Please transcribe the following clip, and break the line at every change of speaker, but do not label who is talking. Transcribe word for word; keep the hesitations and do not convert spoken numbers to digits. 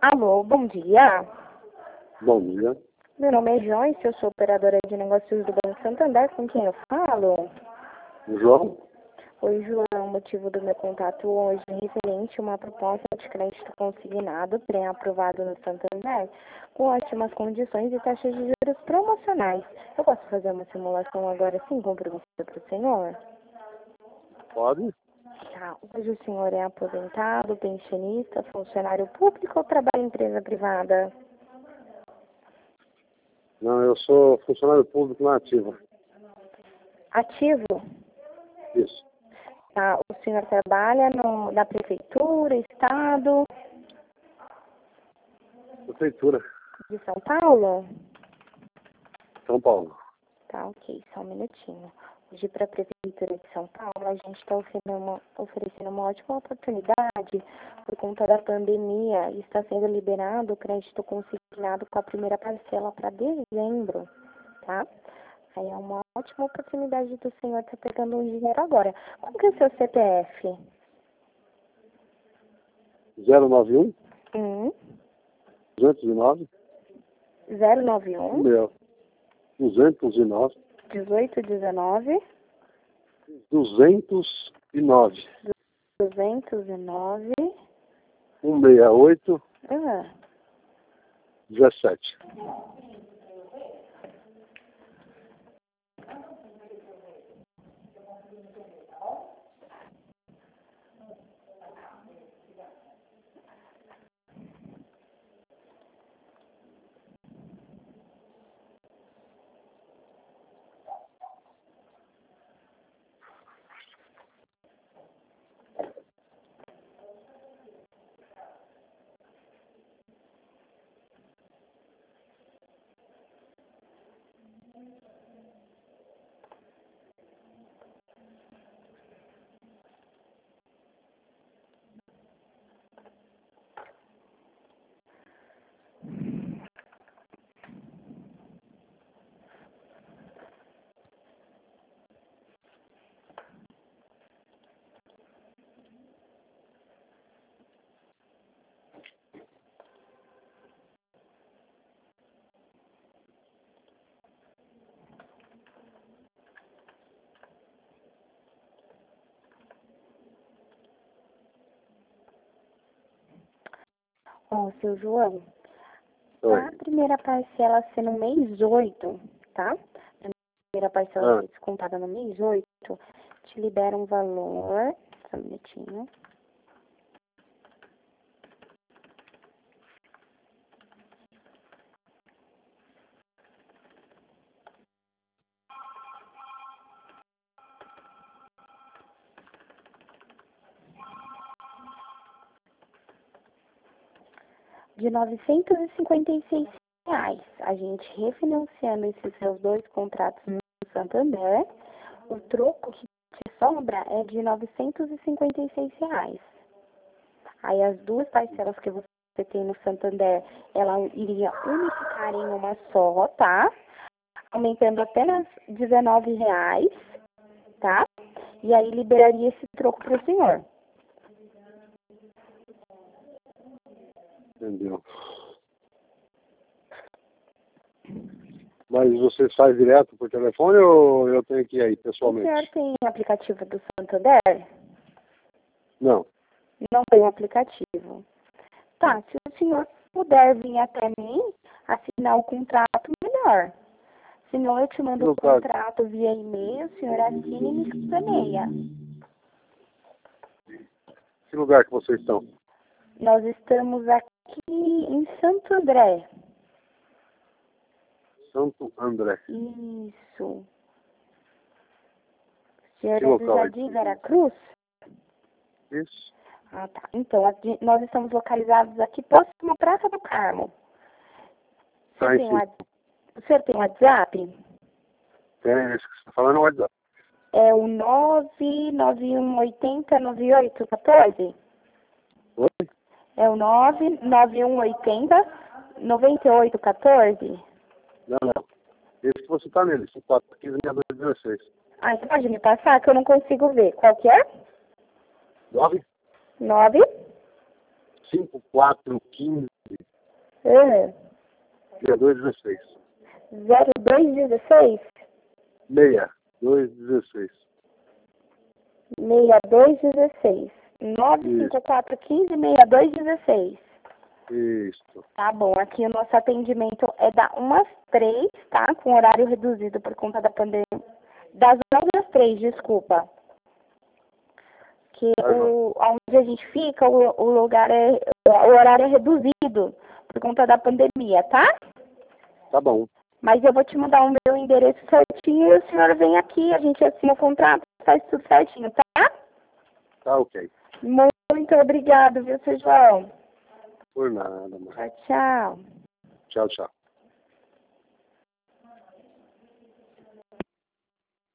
Alô, bom dia.
Bom dia.
Meu nome é Joyce, eu sou operadora de negócios do Banco Santander, com quem eu falo?
João?
Oi, João, o motivo do meu contato hoje é referente a uma proposta de crédito consignado, pré-aprovado no Santander, com ótimas condições e taxas de juros promocionais. Eu posso fazer uma simulação agora sim, com pergunta para o senhor?
Pode?
Tá. Hoje o senhor é aposentado, pensionista, funcionário público ou trabalha em empresa privada?
Não, eu sou funcionário público na ativa.
Ativo?
Isso.
Tá. O senhor trabalha no, na prefeitura, estado
Prefeitura.
de São Paulo?
São Paulo.
Tá, ok, só um minutinho. Hoje, para a Prefeitura de São Paulo, a gente está oferecendo uma, oferecendo uma ótima oportunidade por conta da pandemia e está sendo liberado o crédito consignado com a primeira parcela para dezembro, tá? Aí é uma ótima oportunidade do senhor estar pegando um dinheiro agora. Qual que é o seu C P F?
zero nove um,
Hum,
duzentos e nove,
zero nove um,
meu, duzentos e nove,
dezoito dezenove,
duzentos e nove,
duzentos e nove,
cento e sessenta e oito,
ah,
dezessete.
Ó, seu João,
Oi.
a primeira parcela ser no mês oito, tá? A primeira parcela
Ah.
ser descontada no mês oito, te libera um valor, só um minutinho. De novecentos e cinquenta e seis reais. A gente refinanciando esses seus dois contratos no Santander, o troco que te sobra é de novecentos e cinquenta e seis reais. Aí as duas parcelas que você tem no Santander, ela iria unificar em uma só, tá? Aumentando apenas dezenove reais, tá? E aí liberaria esse troco para o senhor.
Entendeu? Mas você faz direto por telefone ou eu tenho que ir aí
O
pessoalmente?
senhor tem aplicativo do Santander?
Não.
Não tem aplicativo. Tá, se o senhor puder vir até mim, assinar o contrato, melhor. Senão eu te mando o contrato via e-mail, o senhor assina e me escaneia.
Que lugar que vocês estão?
Nós estamos aqui em Santo André.
Santo André.
Isso. O senhor
Que
é do
local é?
Jardim Veracruz?
Isso.
Ah, tá. Então, aqui, nós estamos localizados aqui próximo à Praça do Carmo. O senhor
Tá,
tem,
sim.
wa- o senhor tem WhatsApp?
Tem, esse que você está falando é o WhatsApp.
É o nove nove um oito zero nove oito um quatro?
Oi?
É o nove nove um oito zero nove oito um quatro?
Não, não. Esse que você está nele, cinco quatro um cinco, seis dois um seis.
Ah, você pode me passar que eu não consigo ver. Qual que é?
nove
nove
cinco quatro um cinco,
É.
sessenta e dois dezesseis.
zero dois dezesseis?
sessenta e dois dezesseis.
sessenta e dois dezesseis. nove cinco quatro um cinco, sessenta e dois dezesseis.
Isso.
Tá bom, aqui o nosso atendimento é da uma às três, tá? Com horário reduzido por conta da pandemia. Das onze às três, desculpa. Que o, onde a gente fica, o, o lugar é, o horário é reduzido por conta da pandemia, tá?
Tá bom.
Mas eu vou te mandar o meu endereço certinho e o senhor vem aqui, a gente assina o contrato, faz tudo certinho, tá?
Tá ok.
Muito obrigado, viu, seu João?
Por nada, mano.
Tchau, tchau.
Tchau, tchau.